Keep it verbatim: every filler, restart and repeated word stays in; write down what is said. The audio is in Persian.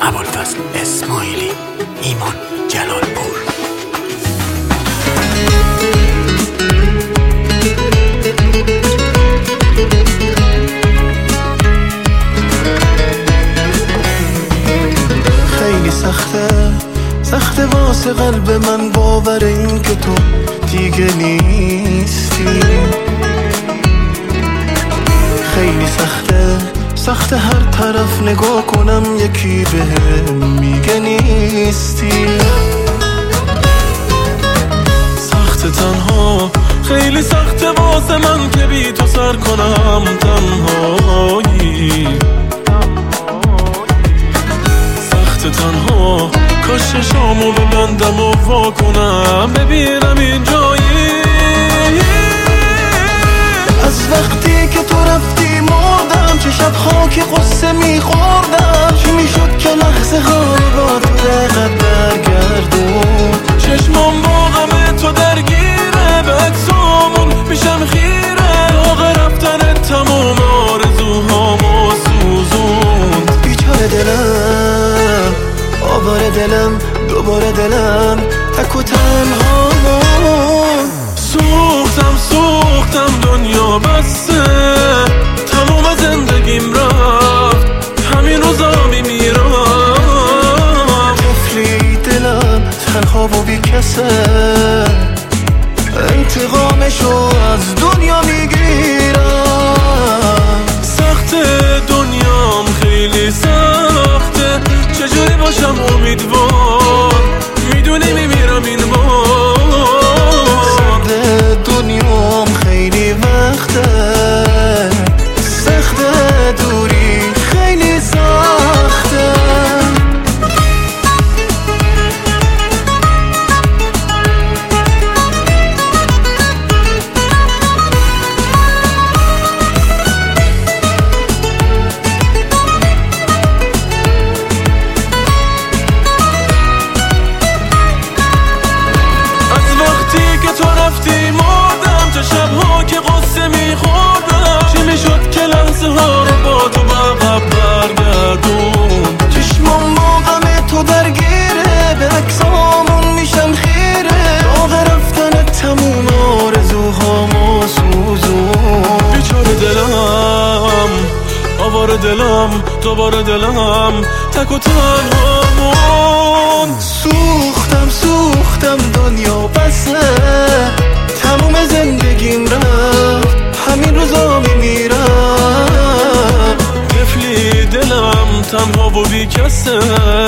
ابوالفضل اسماعیلی، ایمان جلالپور. خیلی سخته سخته واسه قلب من باور این که تو دیگه نیستی. خیلی سخته سخته هر طرف نگاه کنم یکی بهم میگه نیستی. سخته تنها خیلی سخته واسه من که بی تو سر کنم تنهایی. سخته تنها کاش شامو ببندم و وا کنم ببینم این جایی. از وقتی که تو رفتی مردم، چه شب خاکی قصه میخوردم. چی میشد که لحظه ها رو با تو دقیقت برگردون. چشمام با غم تو درگیره، به عکسامون میشم خیره. داغ رفتن تمام آرزوهامو سوزوند. بیچاره دلم آواره دلم دوباره دلم تک و تنها. سوختم سوختم دنیا بسته، تمام زندگیم رفت همین روزا میمیرم. طفلی دلم تنها و بی کسه، انتقامشو از دنیا میگیرم. سخته دنیام خیلی سخته، چجوری باشم امیدوار، میدونی میمیرم این بار. سخته دنیام خیلی وقته، سخته دوری خیلی سخته. تو رفتی مردم، چه شبها که قصه میخوردم. چی میشد که لحظه ها رو با تو بقب برگردون. چشمام با غم تو درگیره، به عکسامون میشم خیره. داغ رفتن تموم آرزوهامو سوزون. بیچاره دلم آواره دلم دوباره دلم تک و تنهامون. سوختم سوختم دنیا بسه، تموم زندگیم رفت همین روزا میمیرم. طفلی دلم تنها و بی کسه،